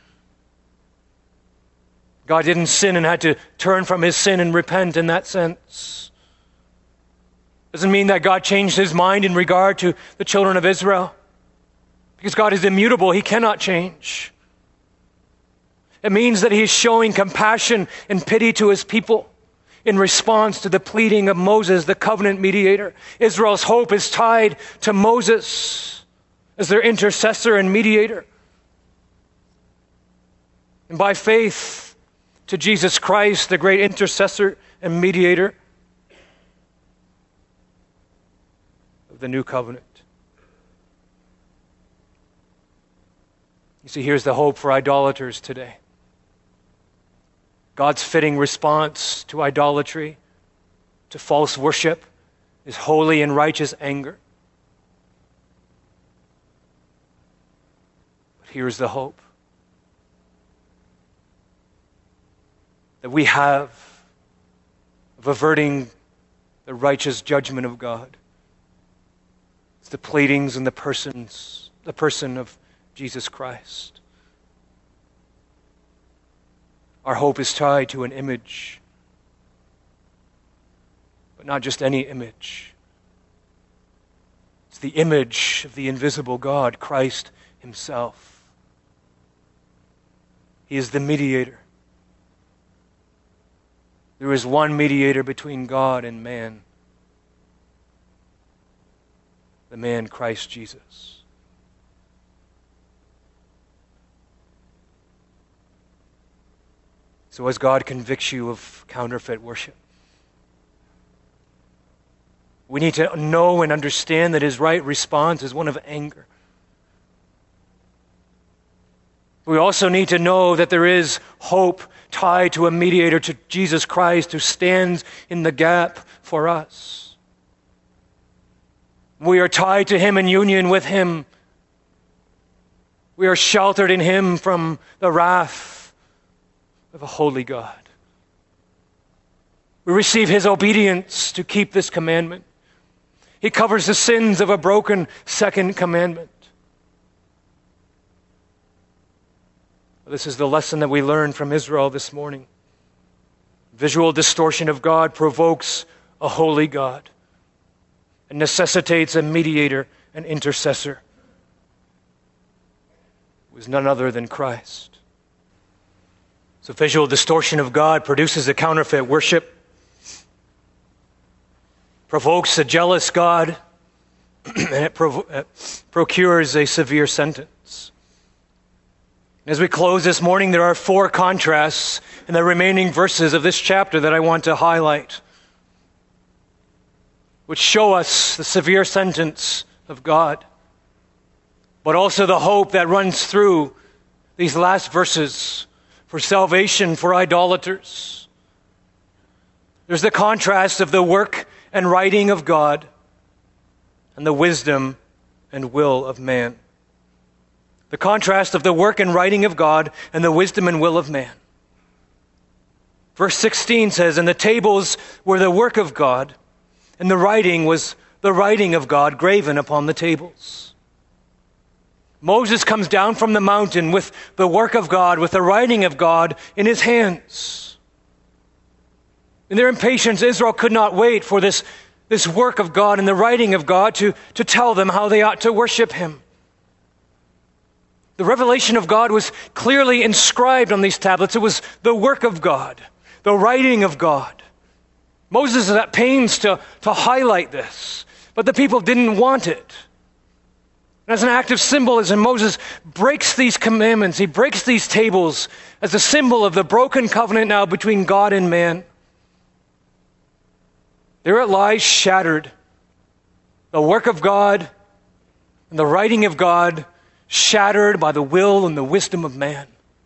God didn't sin and had to turn from his sin and repent in that sense. Doesn't mean that God changed his mind in regard to the children of Israel. Because God is immutable, he cannot change. It means that he is showing compassion and pity to his people in response to the pleading of Moses, the covenant mediator. Israel's hope is tied to Moses as their intercessor and mediator. And by faith to Jesus Christ, the great intercessor and mediator of the new covenant. You see, here's the hope for idolaters today. God's fitting response to idolatry, to false worship, is holy and righteous anger. But here's the hope that we have of averting the righteous judgment of God. It's the pleadings and the persons, the person of Jesus Christ. Our hope is tied to an image, but not just any image. It's the image of the invisible God, Christ himself. He is the mediator. There is one mediator between God and man, the man Christ Jesus. So as God convicts you of counterfeit worship, we need to know and understand that his right response is one of anger. We also need to know that there is hope tied to a mediator, to Jesus Christ, who stands in the gap for us. We are tied to him in union with him. We are sheltered in him from the wrath of a holy God. We receive his obedience to keep this commandment. He covers the sins of a broken second commandment. This is the lesson that we learned from Israel this morning. Visual distortion of God provokes a holy God and necessitates a mediator, an intercessor, who is none other than Christ. So visual distortion of God produces a counterfeit worship, provokes a jealous God, and it provo- uh, procures a severe sentence. As we close this morning, there are four contrasts in the remaining verses of this chapter that I want to highlight, which show us the severe sentence of God, but also the hope that runs through these last verses for salvation for idolaters. There's the contrast of the work and writing of God and the wisdom and will of man. The contrast of the work and writing of God and the wisdom and will of man. Verse sixteen says, and the tables were the work of God, and the writing was the writing of God graven upon the tables. Moses comes down from the mountain with the work of God, with the writing of God in his hands. In their impatience, Israel could not wait for this this work of God and the writing of God to, to tell them how they ought to worship him. The revelation of God was clearly inscribed on these tablets. It was the work of God, the writing of God. Moses is at pains to, to highlight this, but the people didn't want it. As an act of symbolism, Moses breaks these commandments. He breaks these tables as a symbol of the broken covenant now between God and man. There it lies shattered. The work of God and the writing of God shattered by the will and the wisdom of man.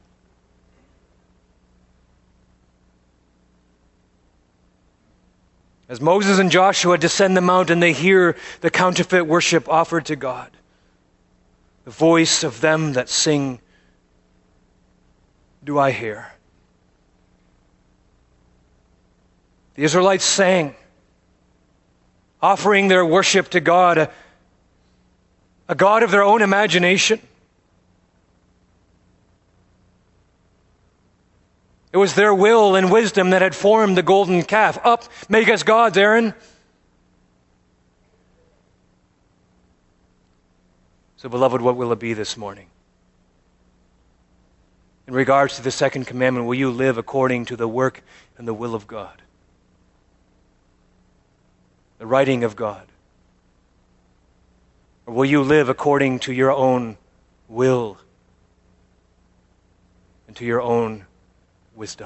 As Moses and Joshua descend the mountain, they hear the counterfeit worship offered to God. The voice of them that sing, do I hear? The Israelites sang, offering their worship to God, a, a God of their own imagination. It was their will and wisdom that had formed the golden calf. Up, make us gods, Aaron. So, beloved, what will it be this morning? In regards to the second commandment, will you live according to the work and the will of God? The writing of God? Or will you live according to your own will and to your own wisdom?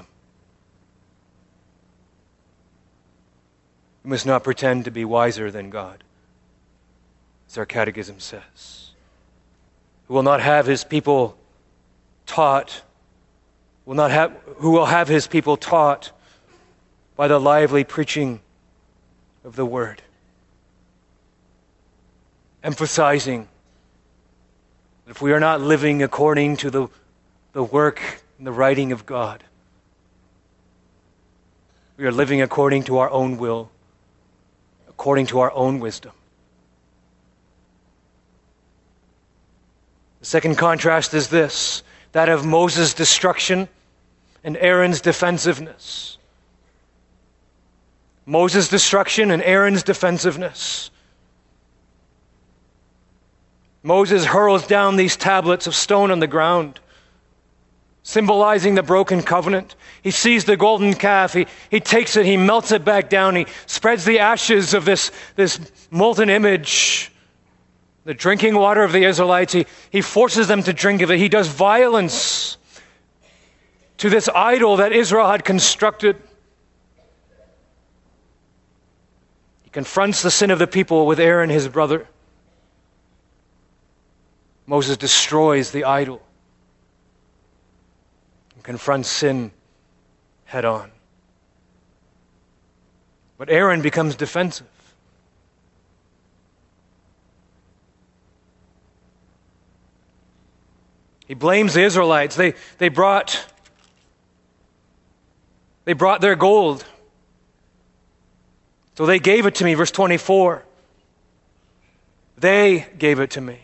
We must not pretend to be wiser than God, as our catechism says. Who will not have his people taught, will not have, who will have his people taught by the lively preaching of the word, emphasizing that if we are not living according to the, the work and the writing of God, we are living according to our own will, according to our own wisdom. The second contrast is this, that of Moses' destruction and Aaron's defensiveness. Moses' destruction and Aaron's defensiveness. Moses hurls down these tablets of stone on the ground, symbolizing the broken covenant. He sees the golden calf. He, he takes it. He melts it back down. He spreads the ashes of this, this molten image, the drinking water of the Israelites. He, he forces them to drink of it. He does violence to this idol that Israel had constructed. He confronts the sin of the people with Aaron, his brother. Moses destroys the idol and confronts sin head on. But Aaron becomes defensive. He blames the Israelites. They, they brought they brought their gold. So they gave it to me, verse twenty-four. They gave it to me,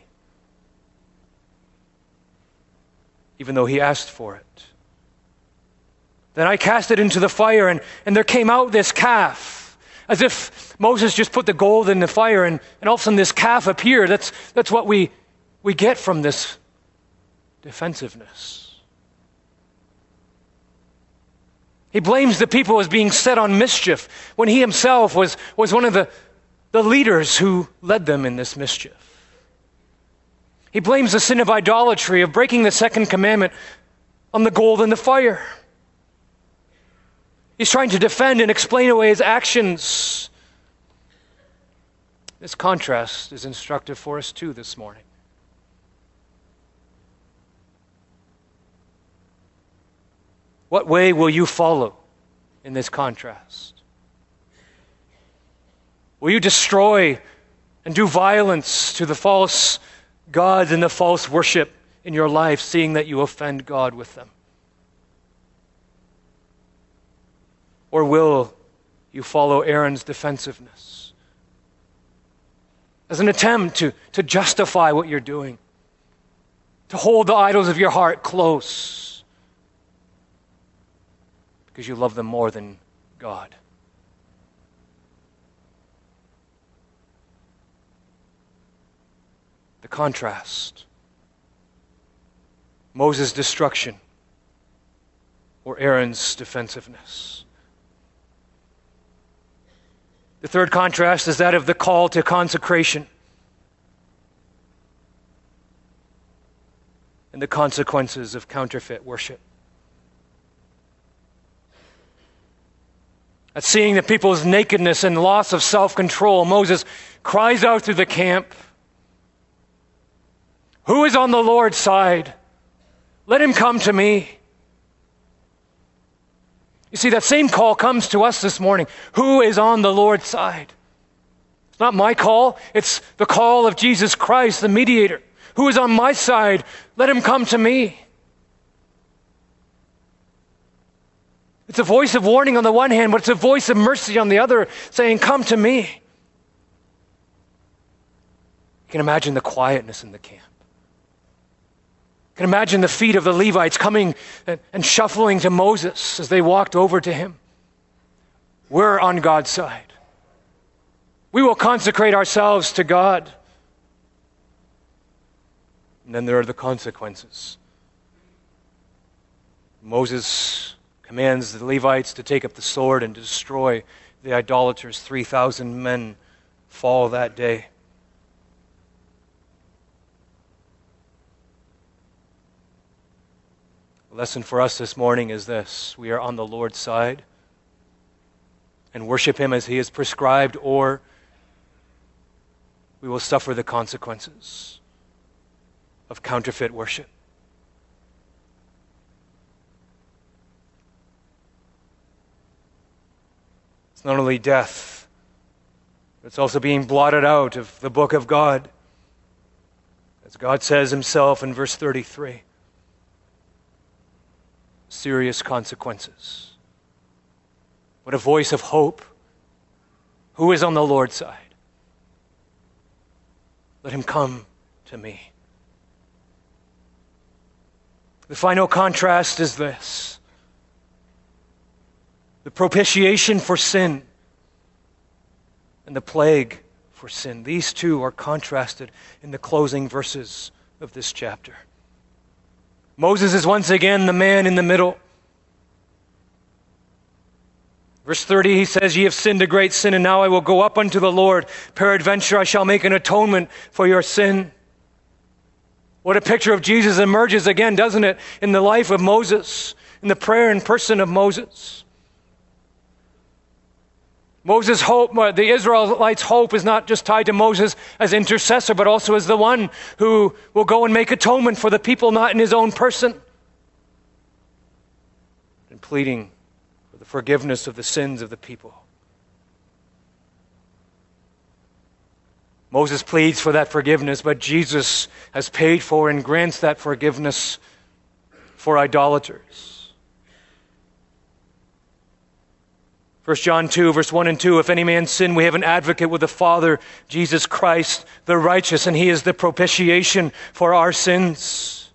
even though he asked for it. Then I cast it into the fire, and, and there came out this calf, as if Moses just put the gold in the fire, and, and all of a sudden this calf appeared. That's, that's what we, we get from this defensiveness. He blames the people as being set on mischief, when he himself was, was one of the, the leaders who led them in this mischief. He blames the sin of idolatry, of breaking the second commandment, on the gold and the fire. He's trying to defend and explain away his actions. This contrast is instructive for us too this morning. What way will you follow in this contrast? Will you destroy and do violence to the false gods and the false worship in your life, seeing that you offend God with them? Or will you follow Aaron's defensiveness as an attempt to, to justify what you're doing, to hold the idols of your heart close because you love them more than God? contrast. Moses' destruction or Aaron's defensiveness. The third contrast is that of the call to consecration and the consequences of counterfeit worship. At seeing the people's nakedness and loss of self-control, Moses cries out through the camp, "Who is on the Lord's side? Let him come to me." You see, that same call comes to us this morning. Who is on the Lord's side? It's not my call. It's the call of Jesus Christ, the mediator. Who is on my side? Let him come to me. It's a voice of warning on the one hand, but it's a voice of mercy on the other, saying, "Come to me." You can imagine the quietness in the camp. You can imagine the feet of the Levites coming and shuffling to Moses as they walked over to him. We're on God's side. We will consecrate ourselves to God. And then there are the consequences. Moses commands the Levites to take up the sword and to destroy the idolaters. three thousand men fall that day. The lesson for us this morning is this: we are on the Lord's side and worship him as he has prescribed, or we will suffer the consequences of counterfeit worship. It's not only death, but it's also being blotted out of the book of God. As God says himself in verse thirty-three, serious consequences. What a voice of hope. Who is on the Lord's side? Let him come to me. The final contrast is this: the propitiation for sin and the plague for sin. These two are contrasted in the closing verses of this chapter. Moses is once again the man in the middle. Verse thirty, he says, "Ye have sinned a great sin, and now I will go up unto the Lord. Peradventure I shall make an atonement for your sin." What a picture of Jesus emerges again, doesn't it, in the life of Moses, in the prayer and person of Moses. Moses' hope, the Israelites' hope is not just tied to Moses as intercessor, but also as the one who will go and make atonement for the people, not in his own person, and pleading for the forgiveness of the sins of the people. Moses pleads for that forgiveness, but Jesus has paid for and grants that forgiveness for idolaters. First John two, verse one and two, "If any man sin, we have an advocate with the Father, Jesus Christ, the righteous, and he is the propitiation for our sins."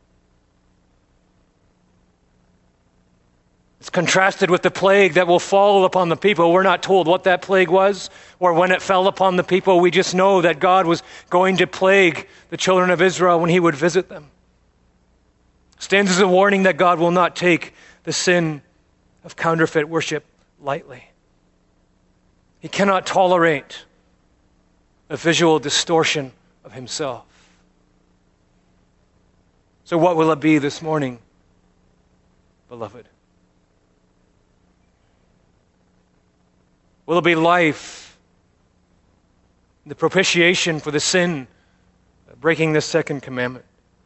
It's contrasted with the plague that will fall upon the people. We're not told what that plague was or when it fell upon the people. We just know that God was going to plague the children of Israel when he would visit them. It stands as a warning that God will not take the sin of counterfeit worship lightly. He cannot tolerate a visual distortion of himself. So what will it be this morning, beloved? Will it be life, the propitiation for the sin, breaking the second commandment?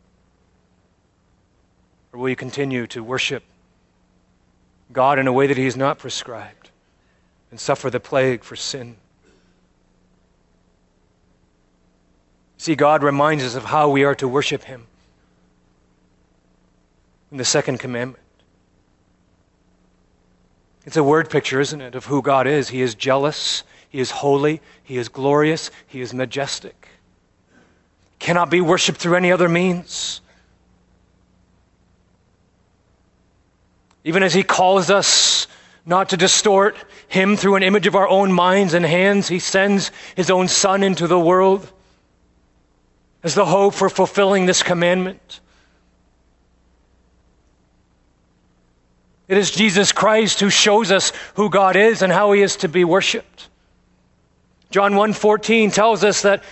Or will you continue to worship God in a way that he has not prescribed and suffer the plague for sin? See, God reminds us of how we are to worship him in the second commandment. It's a word picture, isn't it, of who God is. He is jealous, he is holy, he is glorious, he is majestic. Cannot be worshipped through any other means. Even as he calls us not to distort him through an image of our own minds and hands, he sends his own Son into the world as the hope for fulfilling this commandment. It is Jesus Christ who shows us who God is and how he is to be worshiped. John one fourteen tells us that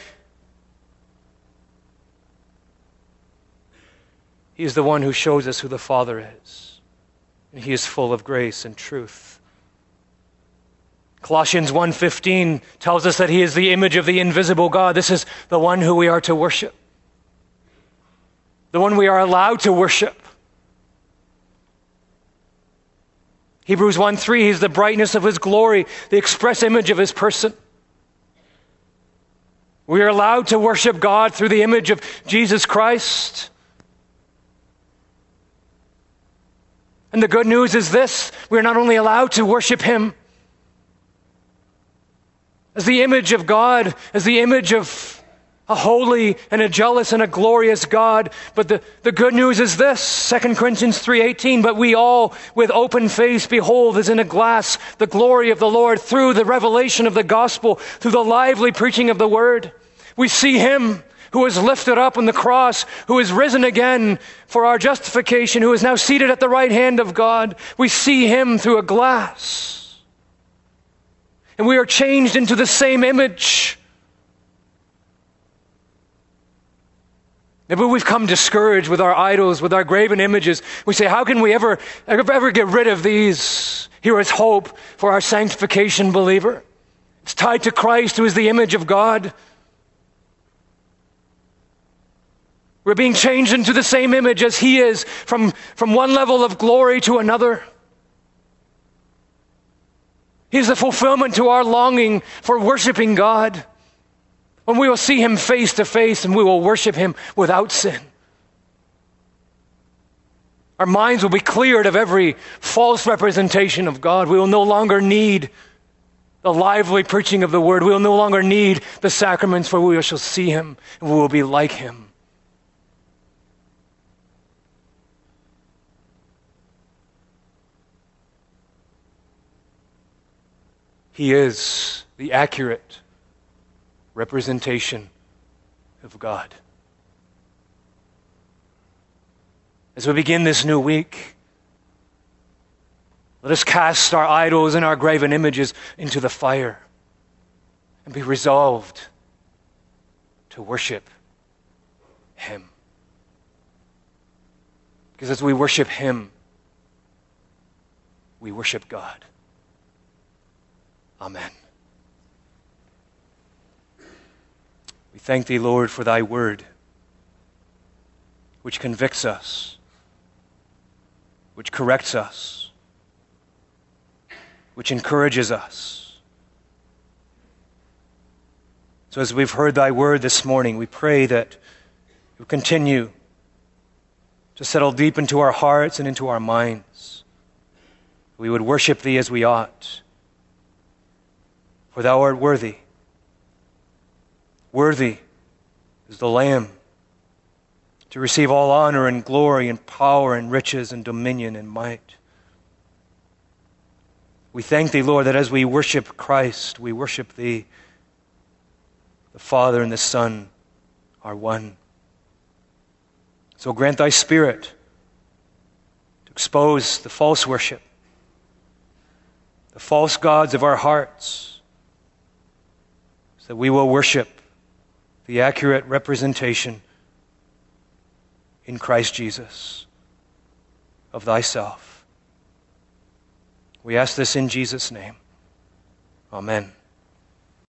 he is the one who shows us who the Father is. And he is full of grace and truth. Colossians one fifteen tells us that he is the image of the invisible God. This is the one who we are to worship. The one we are allowed to worship. Hebrews one three, he's the brightness of his glory, the express image of his person. We are allowed to worship God through the image of Jesus Christ. And the good news is this: we are not only allowed to worship him as the image of God, as the image of a holy and a jealous and a glorious God, but the, the good news is this, Second Corinthians three eighteen, but we all with open face behold as in a glass the glory of the Lord through the revelation of the gospel, through the lively preaching of the word. We see him who is lifted up on the cross, who is risen again for our justification, who is now seated at the right hand of God. We see him through a glass. And we are changed into the same image. Maybe we've come discouraged with our idols, with our graven images. We say, how can we ever, ever get rid of these? Here is hope for our sanctification, believer. It's tied to Christ, who is the image of God. We're being changed into the same image as he is, from, from one level of glory to another. He's the fulfillment to our longing for worshiping God. When we will see him face to face and we will worship him without sin. Our minds will be cleared of every false representation of God. We will no longer need the lively preaching of the word. We will no longer need the sacraments, for we shall see him and we will be like him. He is the accurate representation of God. As we begin this new week, let us cast our idols and our graven images into the fire and be resolved to worship him. Because as we worship him, we worship God. Amen. We thank thee, Lord, for thy word, which convicts us, which corrects us, which encourages us. So as we've heard thy word this morning, we pray that you continue to settle deep into our hearts and into our minds. We would worship thee as we ought, for thou art worthy. Worthy is the Lamb to receive all honor and glory and power and riches and dominion and might. We thank thee, Lord, that as we worship Christ, we worship thee. The Father and the Son are one. So grant thy Spirit to expose the false worship, the false gods of our hearts, so that we will worship the accurate representation in Christ Jesus of thyself. We ask this in Jesus' name. Amen.